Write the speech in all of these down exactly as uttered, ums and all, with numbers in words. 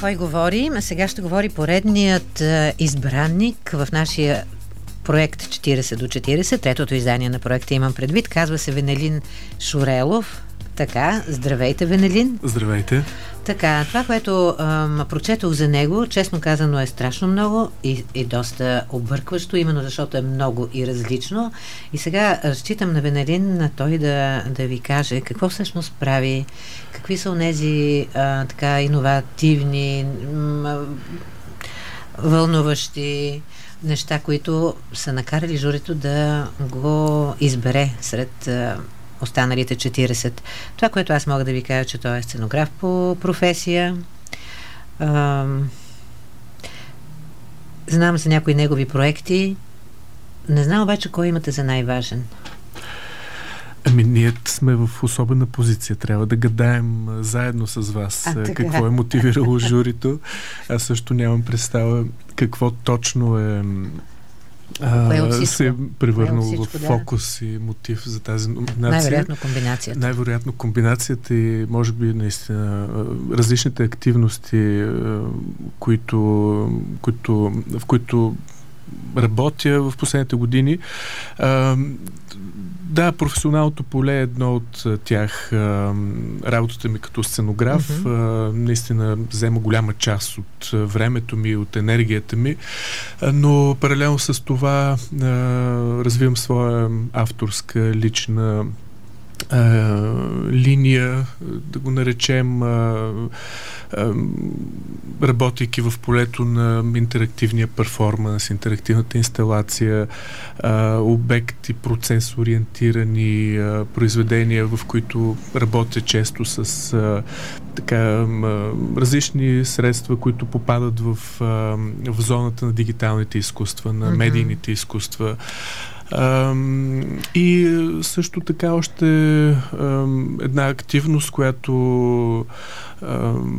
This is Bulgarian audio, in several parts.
Кой говори? А сега ще говори поредният а, избранник в нашия проект четирийсет до четирийсет, третото издание на проекта имам предвид. Казва се Венелин Шурелов. Така, здравейте, Венелин. Здравейте. Така, това, което ам, прочетох за него, честно казано е страшно много и, и доста объркващо, именно защото е много и различно. И сега разчитам на Венелин, на той да, да ви каже какво всъщност прави, какви са онези а, така иновативни, м, вълнуващи неща, които са накарали журито да го избере сред а, останалите четирийсет. Това, което аз мога да ви кажа, че той е сценограф по професия. А, знам за някои негови проекти. Не знам обаче кой имате за най-важен. Ами ние сме в особена позиция. Трябва да гадаем заедно с вас а, какво е мотивирало журито. Аз също нямам представа какво точно е А, се е превърнало в фокус да. И мотив за тази номинация. Най-вероятно комбинацията. Най-вероятно комбинацията и може би наистина различните активности, които, които, в които работя в последните години. А, да, професионалното поле е едно от тях. А, работата ми като сценограф uh-huh. а, наистина взема голяма част от времето ми, от енергията ми, а, но паралелно с това а, развивам своя авторска лична а, линия, да го наречем, а, а, работейки в полето на интерактивния перформанс, интерактивната инсталация, а, обекти, процес ориентирани а, произведения, в които работя често с а, така, а, различни средства, които попадат в, а, в зоната на дигиталните изкуства, на mm-hmm. медийните изкуства. Uh, и също така още uh, една активност, която uh,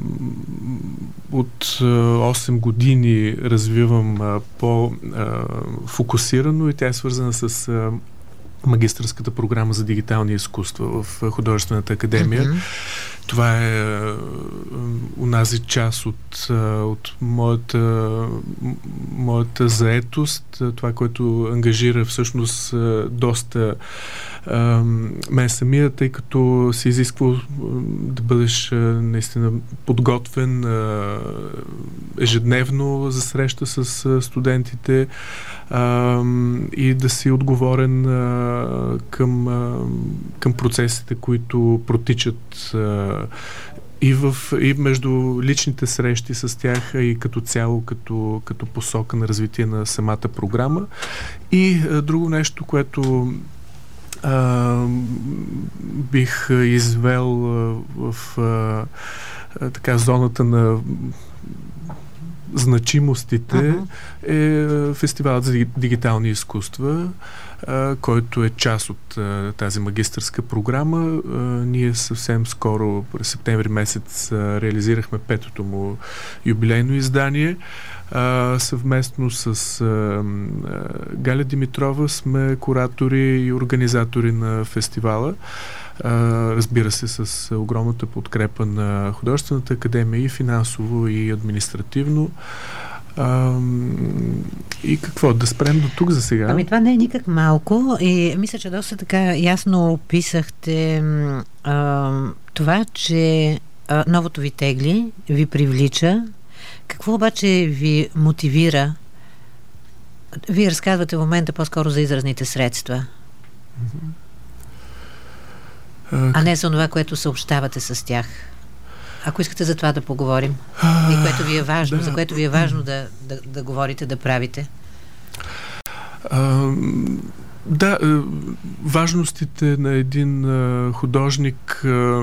от uh, осем години развивам uh, по-фокусирано uh, и тя е свързана с uh, магистърската програма за дигитални изкуства в Художествената академия. Mm-hmm. Това е uh, унази част от, uh, от моята, моята заетост, това, което ангажира всъщност uh, доста uh, мен самия, тъй като се изисква uh, да бъдеш uh, наистина подготвен uh, ежедневно за среща с uh, студентите uh, и да си отговорен uh, към, uh, към процесите, които протичат uh, и, в, и между личните срещи с тях, и като цяло, като, като посока на развитие на самата програма. И а, друго нещо, което а, бих извел а, в а, а, така зоната на значимостите, uh-huh. е фестивалът за дигитални изкуства, а, който е част от а, тази магистърска програма. А, ние съвсем скоро, през септември месец, а, реализирахме петото му юбилейно издание. А, съвместно с а, Галя Димитрова сме куратори и организатори на фестивала. Uh, разбира се, с огромната подкрепа на Художествената академия и финансово, и административно. Uh, и какво? Да спрем до тук за сега? Ами това не е никак малко и мисля, че доста така ясно описахте uh, това, че uh, новото ви тегли, ви привлича. Какво обаче ви мотивира? Вие разказвате в момента по-скоро за изразните средства. Mm-hmm. А не за това, което съобщавате с тях. Ако искате за това да поговорим. А, и което ви е важно, да. За което ви е важно да, да, да говорите, да правите. А, да, важностите на един а, художник а,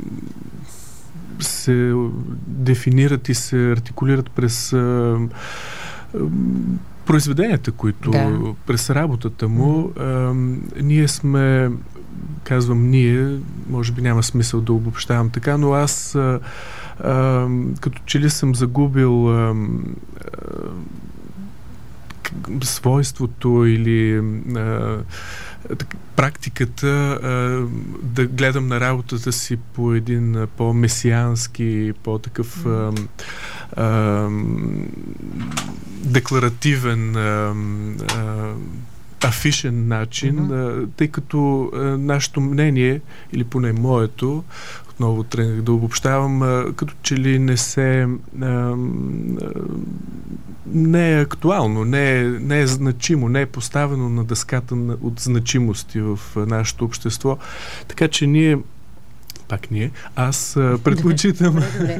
се дефинират и се артикулират през а, а, произведенията, които да. През работата му. А, ние сме, казвам ние, може би няма смисъл да обобщавам така, но аз а, а, като че ли съм загубил а, а, свойството или а, практиката а, да гледам на работата си по един по-месиански, по-такъв а, а, декларативен, а, а, афишен начин, mm-hmm. а, тъй като а, нашето мнение, или поне моето, отново тръгнах да обобщавам, а, като че ли не се а, а, не е актуално, не е, не е значимо, не е поставено на дъската на, от значимости в а, нашето общество. Така че ние пак ние, аз а, предпочитам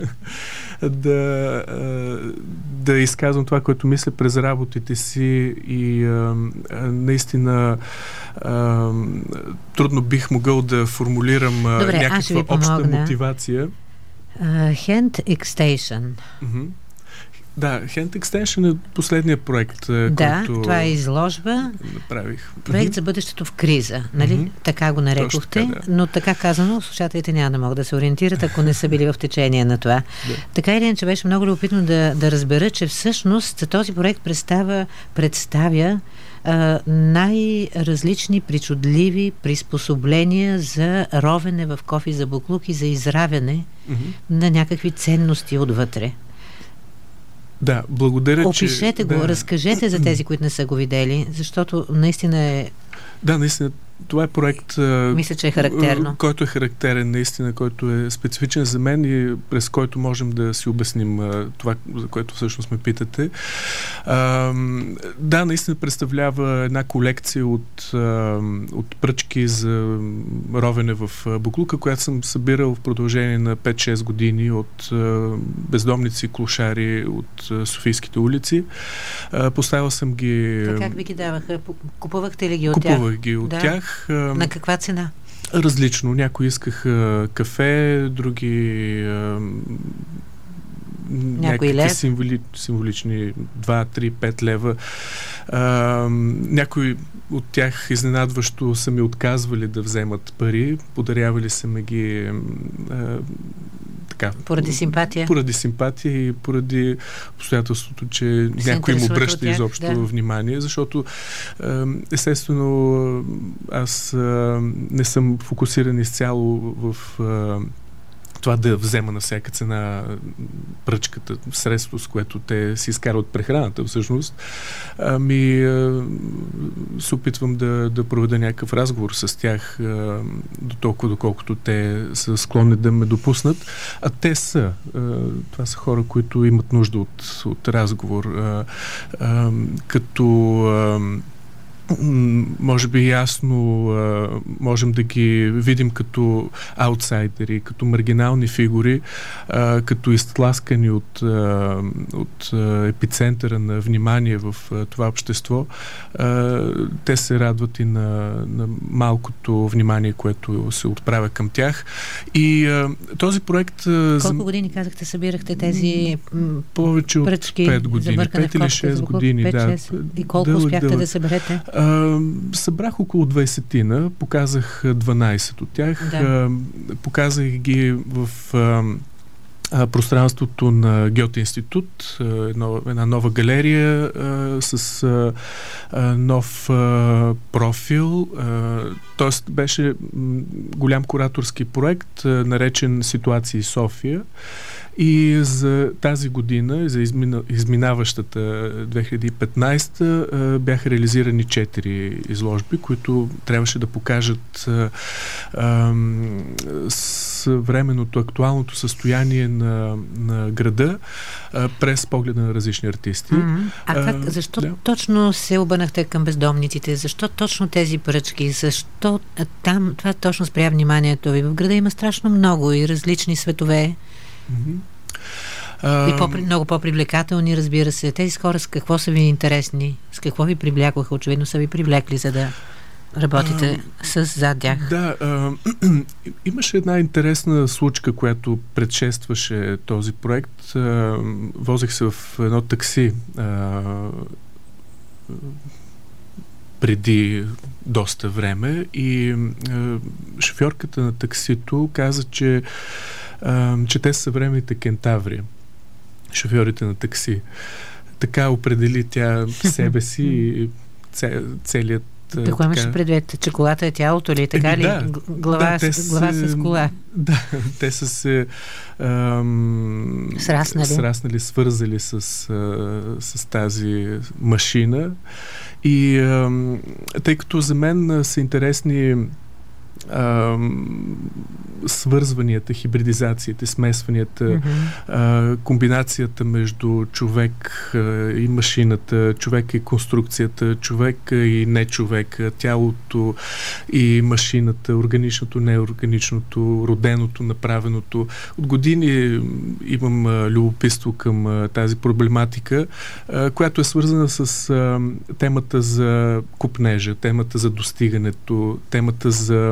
да, а, да изказвам това, което мисля през работите си и а, а, наистина а, трудно бих могъл да формулирам а, Добре, някаква обща мотивация. Uh, Hand Extension. Mm-hmm. Да, Hand Extension е последния проект, да, който това е изложба. Направих. Проект mm-hmm. за бъдещето в криза, нали? Mm-hmm. Така го нарекохте, така, да. Но така казано, слушателите няма да могат да се ориентират, ако не са били в течение на това. Да. Така или иначе беше много любопитно да, да разбера, че всъщност този проект представя, представя а, най-различни причудливи приспособления за ровене в кофи за буклук и за изравяне mm-hmm. на някакви ценности отвътре. Да, благодаря, Опишете че... го, да. разкажете за тези, които не са го видели, защото наистина е... Да, наистина, това е проект, мисля, че е характерно. Който е характерен, наистина, който е специфичен за мен и през който можем да си обясним това, за което всъщност ме питате. А, да, наистина представлява една колекция от, от пръчки за ровене в буклука, която съм събирал в продължение на пет-шест години от бездомници, клошари от софийските улици. Поставил съм ги... Така как ви ги даваха? Купувахте ли ги от Купувах тях? Купувах ги от да. тях. На каква цена? Различно. Някои искаха кафе, други а, някакви символи, символични два, три, пет лева. А, някои от тях изненадващо са ми отказвали да вземат пари, подарявали са ме ги а, така. Поради симпатия? Поради симпатия и поради обстоятелството, че се някой им обръща изобщо да. внимание, защото естествено аз не съм фокусиран изцяло в това да взема на всяка цена пръчката, средство, с което те си изкарват прехраната всъщност. Ами се опитвам да, да проведа някакъв разговор с тях до толкова, доколкото те са склонни да ме допуснат. А те са. Това са хора, които имат нужда от, от разговор. Като може би ясно а, можем да ги видим като аутсайдери, като маргинални фигури, а, като изтласкани от, а, от а, епицентъра на внимание в а, това общество. А, те се радват и на, на малкото внимание, което се отправя към тях. И а, този проект... А, Колко години, казахте, събирахте тези повече пръчки от пет години. пет или шест години. пет, да. И колко дълъг, успяхте дълъг. да съберете? Uh, събрах около двайсетина, показах дванайсет от тях, да. uh, показах ги в uh, uh, пространството на Гьоте институт, uh, едно, една нова галерия uh, с uh, uh, нов uh, профил, uh, т.е. беше м, голям кураторски проект, uh, наречен Ситуации София. И за тази година, за измина, изминаващата две хиляди и петнайсета, бяха реализирани четири изложби, които трябваше да покажат а, а, съвременното, актуалното състояние на, на града а, през погледа на различни артисти. Mm-hmm. А как, защо да. точно се обърнахте към бездомниците? Защо точно тези пръчки? Защо там това точно спря вниманието ви? В града има страшно много и различни светове. Mm-hmm. И по- много по-привлекателни, разбира се. Тези хора с какво са ви интересни? С какво ви привлякоха? Очевидно са ви привлекли, за да работите а, с зад тях. Да, а, имаше една интересна случка, която предшестваше този проект. А, возех се в едно такси а, преди доста време и а, шофьорката на таксито каза, че Uh, че те са съвременните кентаври, шофьорите на такси. Така определи тя себе си и целият Какво имаш предвид? Че колата е тялото ли? Така Еми, ли? Да, глава, да, с, глава се, с кола. Да, те са се ам, сраснали. сраснали, свързали с, а, с тази машина. И ам, тъй като за мен са интересни А, свързванията, хибридизацията, смесванията, mm-hmm. а, комбинацията между човек а, и машината, човека и конструкцията, човека и не човека, тялото и машината, органичното, неорганичното, роденото, направеното. От години имам а, любопитство към а, тази проблематика, а, която е свързана с а, темата за купнежа, темата за достигането, темата за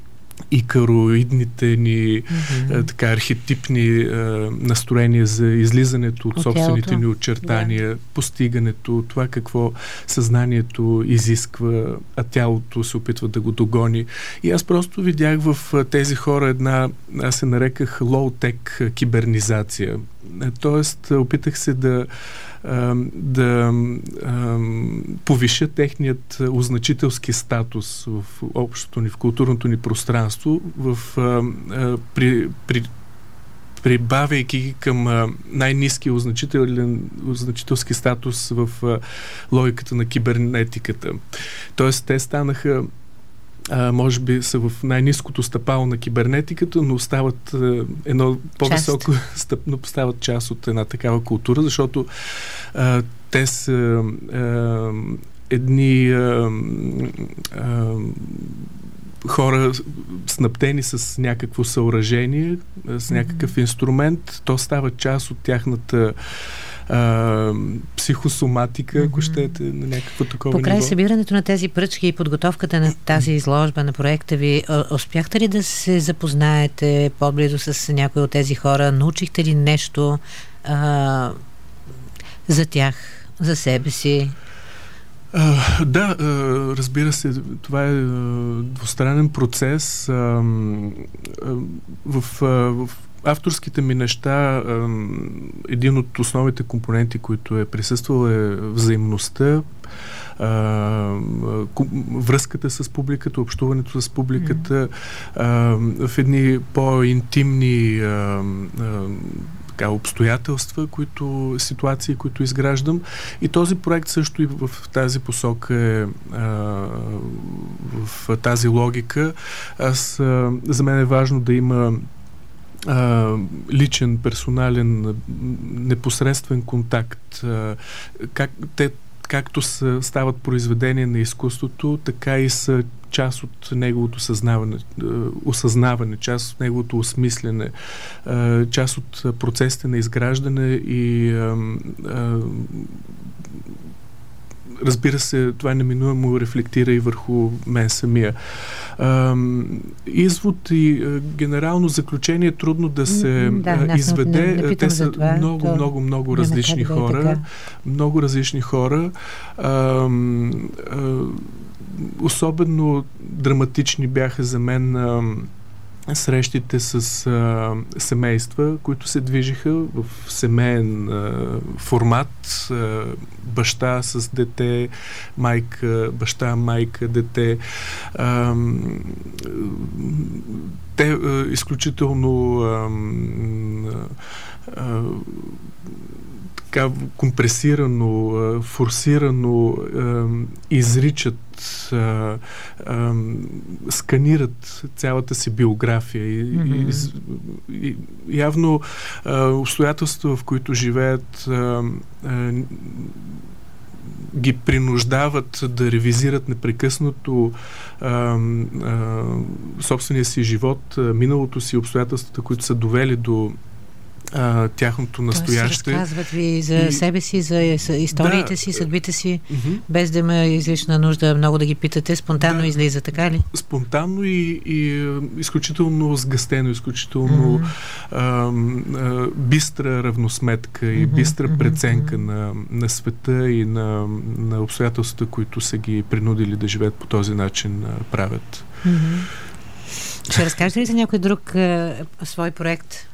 икароидните ни mm-hmm. а, така, архетипни а, настроения за излизането от, от собствените тялото. Ни очертания, yeah. постигането, това какво съзнанието изисква, а тялото се опитва да го догони. И аз просто видях в а, тези хора една, аз се нареках low-tech кибернизация. Тоест, опитах се да да а, повиша техният означителски статус в общото ни, в културното ни пространство, в, а, а, при, при, прибавяйки ги към а, най-ниския означителен, означителски статус в а, логиката на кибернетиката. Тоест, те станаха А, може би са в най-ниското стъпало на кибернетиката, но стават а, едно по-високо стъпно, стават част от една такава култура, защото а, те са а, едни а, а, хора снабдени с някакво съоръжение, с някакъв mm-hmm. инструмент, то става част от тяхната Uh, психосоматика, mm-hmm. ако щете, на някакво такова ниво. Покрай събирането на тези пръчки и подготовката на тази изложба, на проекта ви, успяхте ли да се запознаете по-близо с някои от тези хора? Научихте ли нещо uh, за тях, за себе си? Uh, да, uh, разбира се, това е uh, двустранен процес. Uh, uh, в, uh, в авторските ми неща, един от основните компоненти, които е присъствал, е взаимността, връзката с публиката, общуването с публиката, в едни по-интимни така, обстоятелства, които, ситуации, които изграждам. И този проект също и в тази посока е в тази логика. Аз, за мен е важно да има Uh, личен, персонален, непосредствен контакт. Uh, как, те, както са, стават произведения на изкуството, така и са част от неговото съзнаване, uh, осъзнаване, част от неговото осмислене, uh, част от процесите на изграждане и uh, uh, разбира се, това неминуемо рефлектира и върху мен самия. А, извод и а, генерално заключение е трудно да се да, а, изведе. Не, не Те са това, много, то... много, много различни да хора. Много различни хора. А, а, особено драматични бяха за мен а, срещите с а, семейства, които се движиха в семейен а, формат. А, баща с дете, майка, баща, майка, дете. А, те а, изключително а, а, така компресирано, форсирано изричат, сканират цялата си биография и, mm-hmm. и, и явно обстоятелства, в които живеят, ги принуждават да ревизират непрекъснато а, а, собствения си живот, миналото си, обстоятелствата, които са довели до а, тяхното настояще. Тоест, разказват ви за и... себе си, за историите да, си, съдбите си, uh-huh. без да има излишна нужда много да ги питате, спонтанно да, излиза, така ли? Спонтанно и, и изключително сгъстено, изключително uh-huh. а, а, бистра равносметка и uh-huh. бистра uh-huh. преценка uh-huh. на, на света и на, на обстоятелствата, които са ги принудили да живеят по този начин, а, правят. Uh-huh. Ще разкажете ли за някой друг а, свой проект?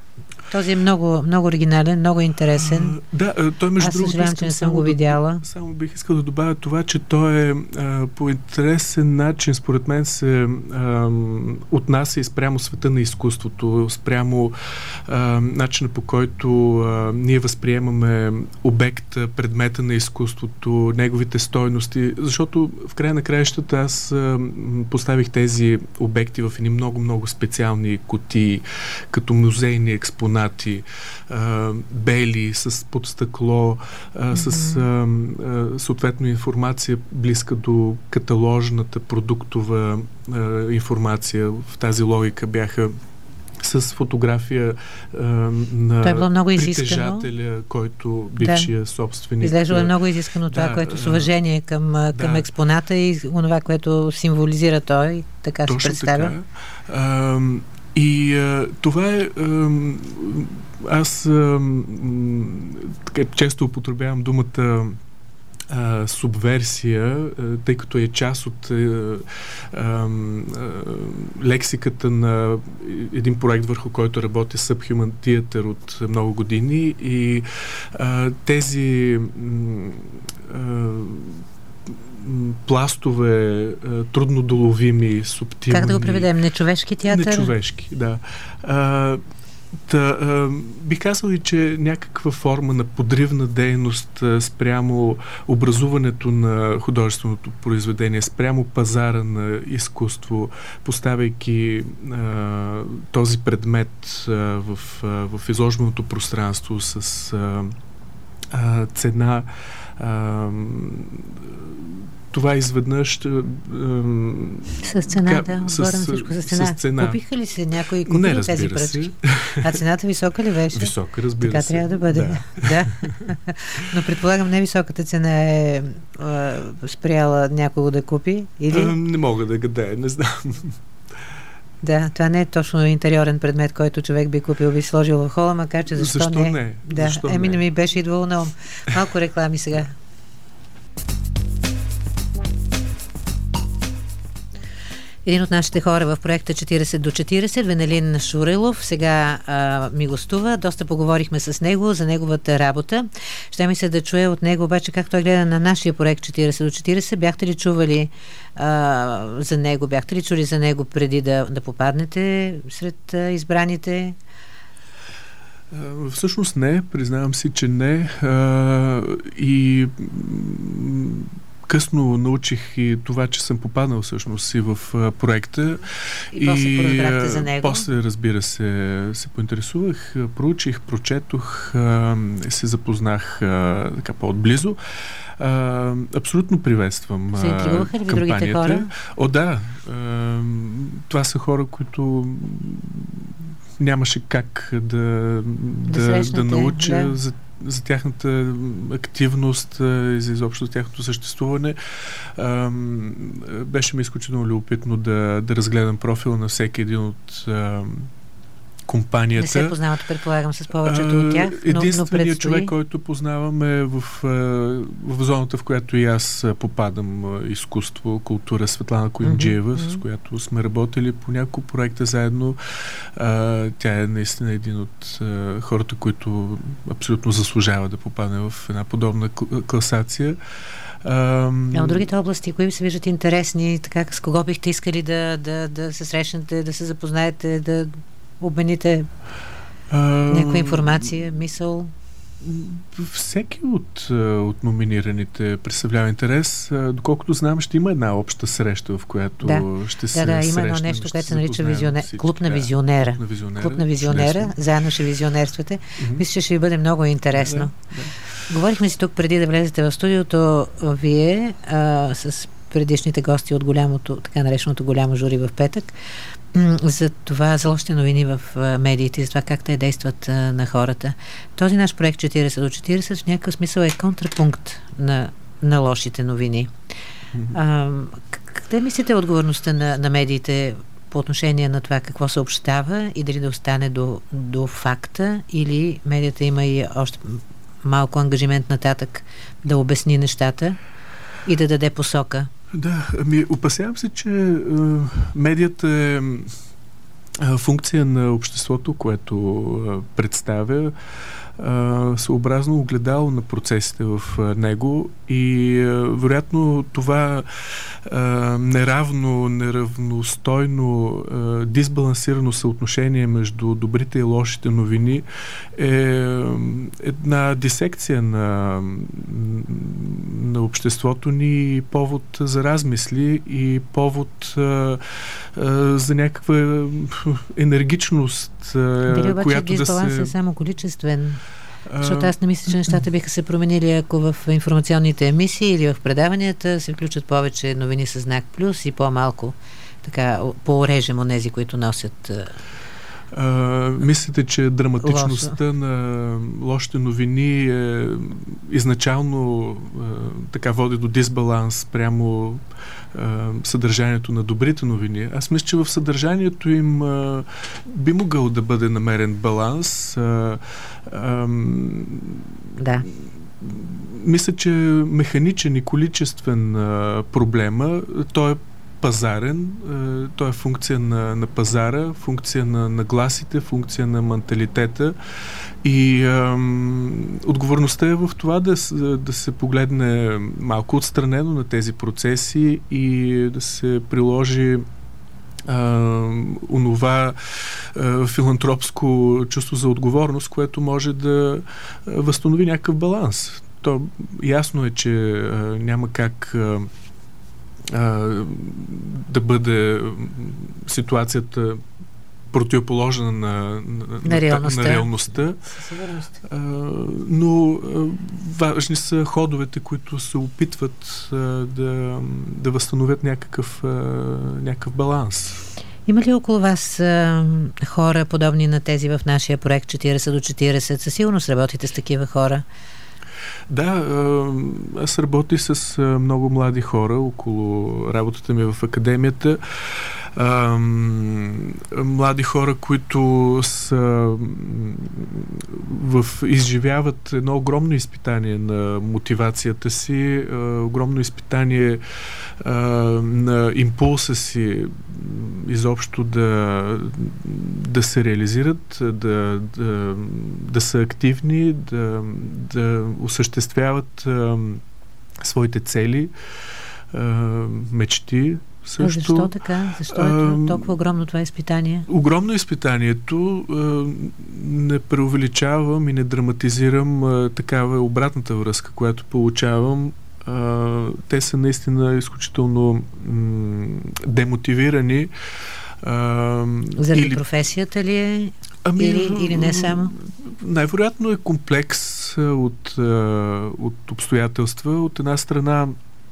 Този е много, много оригинален, много интересен. А, да, той между Аз другото... съжалявам, че не съм го видяла. Да, само бих искал да добавя това, че той е а, по интересен начин, според мен, се а, отнася и спрямо света на изкуството, спрямо а, начина, по който а, ние възприемаме обекта, предмета на изкуството, неговите стойности, защото в края на краищата аз а, поставих тези обекти в едни много-много специални кутии, като музейни експонати, а, бели, с под стъкло, а, mm-hmm. с а, а, съответно информация близка до каталожната продуктова а, информация. В тази логика бяха с фотография а, на притежателя, който бившия да. собственик. Изглежда е много изискано това, да, което с уважение към, да. към експоната и онова, което символизира той, така се представя. Така. А, и а, това е а, аз а, така, често употребявам думата Uh, субверсия, uh, тъй като е част от uh, uh, uh, лексиката на един проект, върху който работи Subhuman Theater от много години, и uh, тези uh, пластове, трудно доловими, субтилни... Как да го преведем? Нечовешки театър? Нечовешки, да. Uh, Та, а, бих казал и, че някаква форма на подривна дейност а, спрямо образуването на художественото произведение, спрямо пазара на изкуство, поставяйки а, този предмет а, в, а, в изложеното пространство с а, а, цена. А, това изведнъж... А, с цена, да. С, с, всичко с цена. С цена. Купиха ли се някои купили Не, тези пръчки? А цената висока ли беше? Висока, разбира така се. Така трябва да бъде. Да. да. Но предполагам, не високата цена е а, спряла някого да купи? Или? А, не мога да гадая, не знам. Да, това не е точно интериорен предмет, който човек би купил, би сложил в хола, макар че защо, защо не? не? Да, защо еми не не ми беше идвало на ум. Малко реклами сега. Един от нашите хора в проекта четирийсет до четирийсет, Венелин Шурелов, сега а, ми гостува. Доста поговорихме с него за неговата работа. Ще ми се да чуя от него обаче как той гледа на нашия проект четирийсет до четирийсет. Бяхте ли чували а, за него? Бяхте ли чули за него преди да, да попаднете сред а, избраните? Всъщност не, признавам си, че не. А, и късно научих и това, че съм попаднал всъщност и в а, проекта. И, и после поразбрахте за него? После, разбира се, се поинтересувах, проучих, прочетох, а, се запознах а, така по-отблизо. А, абсолютно приветствам се интригуваха ли ви другите хора? О, да. А, това са хора, които нямаше как да, да, да, да науча да. За, за тяхната активност и за изобщо за тяхното съществуване. А, беше ми изключително любопитно да, да разгледам профила на всеки един от а, компанията. Не се познавате, предполагам, с повечето от тях, но, единственият но човек, който познавам е в, в зоната, в която и аз попадам, изкуство, култура, Светлана Коинджиева, mm-hmm. с която сме работили по няколко проекта заедно. А, тя е наистина един от а, хората, които абсолютно заслужава да попадне в една подобна класация. А, а от другите области, кои ви се виждат интересни, така с кого бихте искали да, да, да се срещнете, да се запознаете, да обмените а, някаква информация, мисъл? Всеки от, от номинираните представлява интерес. Доколкото знам, ще има една обща среща, в която да. ще се Да, да, има едно нещо, което се нарича визионер... клуб на визионера. Клуб на визионера. Клуб на визионера. Чудесно. Заедно ще визионерствате. Mm-hmm. Мисля, че ще ви бъде много интересно. Да, да. Говорихме си тук преди да влезете в студиото. Вие а, с предишните гости от голямото, така нареченото голямо жури в петък, за това, за лошите новини в медиите, за това как те действат а, на хората. Този наш проект четирийсет до четирийсет в някакъв смисъл е контрапункт на, на лошите новини. Mm-hmm. А, къде мислите отговорността на, на медиите по отношение на това какво се общава и дали да остане до, до факта, или медията има и още малко ангажимент нататък да обясни нещата и да даде посока? Да, ами опасявам се, че е, медията е функция на обществото, което представя, съобразно огледало на процесите в него и вероятно това неравно, неравностойно, дисбалансирано съотношение между добрите и лошите новини е една дисекция на, на обществото ни и повод за размисли и повод за някаква енергичност, Дали обаче която да се... е само количествен? Защото аз не мисля, че нещата биха се променили, ако в информационните емисии или в предаванията се включат повече новини с знак плюс и по-малко така по-орежем онези, които носят... Uh, мислите, че драматичността Лошо. на лошите новини е, изначално е, така води до дисбаланс прямо е, съдържанието на добрите новини? Аз мисля, че в съдържанието им е, би могъл да бъде намерен баланс. Е, е, да. Мисля, че механичен и количествен е, проблема, той е пазарен, той е функция на, на пазара, функция на нагласите, функция на менталитета и ам, отговорността е в това да, да се погледне малко отстранено на тези процеси и да се приложи Uh, онова uh, филантропско чувство за отговорност, което може да uh, възстанови някакъв баланс. То ясно е, че uh, няма как uh, Uh, да бъде ситуацията противоположна на, на, на реалността. На реалността. Uh, но uh, важни са ходовете, които се опитват uh, да, да възстановят някакъв, uh, някакъв баланс. Има ли около вас а, хора, подобни на тези в нашия проект четирийсет до четирийсет? Със сигурност работите с такива хора. Да, аз работя с много млади хора около работата ми в академията. Млади хора, които са в, изживяват едно огромно изпитание на мотивацията си, огромно изпитание на импулса си изобщо да, да се реализират, да, да, да са активни, да, да осъществяват своите цели, мечти. Също, защо така? Защо е толкова огромно това изпитание? Огромно изпитанието. Не преувеличавам и не драматизирам такава обратната връзка, която получавам. Те са наистина изключително демотивирани. Заради или... професията ли е? Ами, или, или не само? Най-вероятно е комплекс от, от обстоятелства. От една страна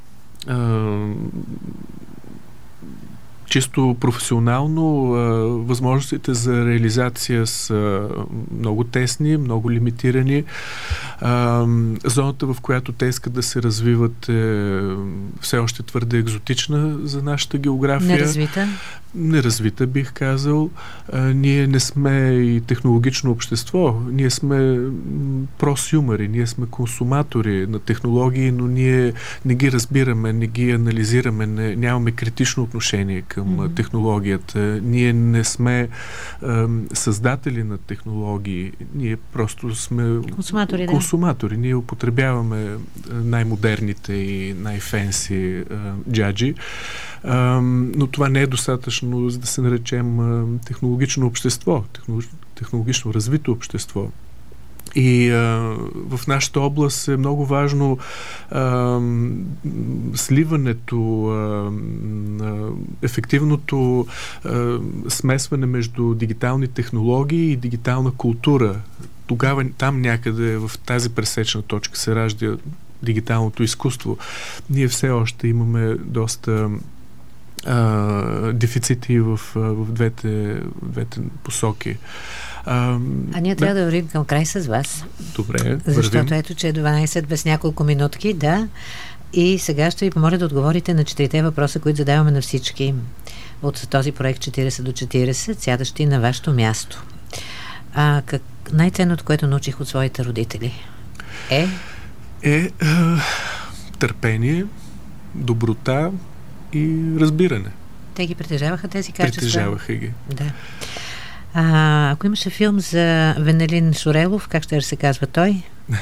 чисто професионално възможностите за реализация са много тесни, много лимитирани. Зоната, в която те искат да се развиват, е все още твърде екзотична за нашата география. Неразвита? Неразвита, бих казал. Ние не сме и технологично общество. Ние сме просюмъри, ние сме консуматори на технологии, но ние не ги разбираме, не ги анализираме, не, нямаме критично отношение към mm-hmm. технологията. Ние не сме е, създатели на технологии. Ние просто сме консуматори. Да. консуматори. Ние употребяваме най-модерните и най-фенси е, джаджи. Е, но това не е достатъчно, за да се наречем е, технологично общество, технологично, технологично развито общество. И а, в нашата област е много важно а, сливането, а, а, ефективното а, смесване между дигитални технологии и дигитална култура. Тогава там някъде в тази пресечна точка се ражда дигиталното изкуство. Ние все още имаме доста а, дефицити в, в, двете, в двете посоки. А, а ние да. трябва да вървим към край с вас. Добре, защото вървим. Ето, че е дванайсет без няколко минутки, да. И сега ще ви помоля да отговорите на четирите въпроса, които задаваме на всички от този проект четирийсет до четирийсет, сядащи на вашето място. А, как, най-ценното, което научих от своите родители е? Е, е търпение, доброта и разбиране. те ги притежаваха тези качества. Притежаваха ги. Да. А, ако имаше филм за Венелин Шурелов, как ще се казва той?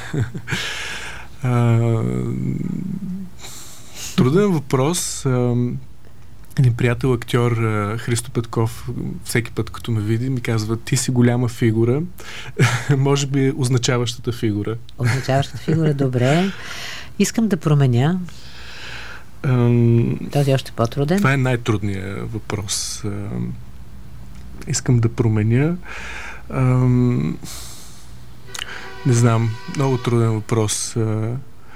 а, труден въпрос. А, един приятел актьор Христо Петков всеки път, като ме види, ми казва: ти си голяма фигура. Може би означаващата фигура. Означаващата фигура, добре. Искам да променя. Um, Този е още по-труден. Това е най-трудният въпрос. Uh, искам да променя. Um, не знам. Много труден въпрос. Uh,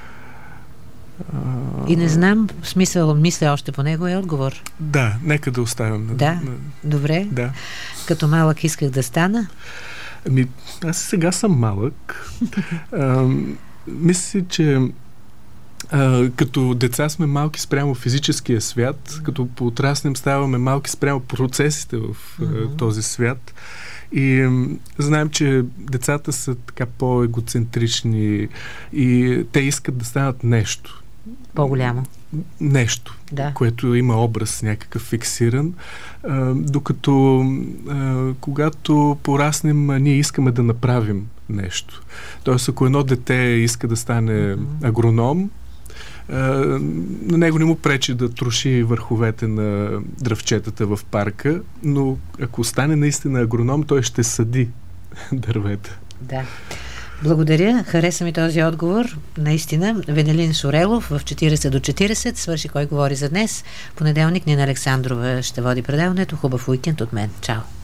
uh, И не знам, в смисъл, мисля още по него е отговор. Да, нека да оставим. Да, на, добре. Да. Като малък исках да стана. Ами, аз сега съм малък. uh, мисля, че Uh, като деца сме малки спрямо физическия свят, mm-hmm. като поотраснем ставаме малки спрямо процесите в uh, mm-hmm. този свят. И um, знаем, че децата са така по-егоцентрични и те искат да станат нещо. По-голямо. Нещо, да. Което има образ някакъв фиксиран. Uh, докато uh, когато пораснем, ние искаме да направим нещо. Тоест, ако едно дете иска да стане mm-hmm. агроном, на него не му пречи да троши върховете на дръвчетата в парка, но ако стане наистина агроном, той ще сади дървета. Да. Благодаря. Хареса ми този отговор. Наистина, Венелин Шурелов в четирийсет до четирийсет свърши Кой говори за днес. Понеделник Нина Александрова ще води предаването. Хубав уикенд от мен. Чао!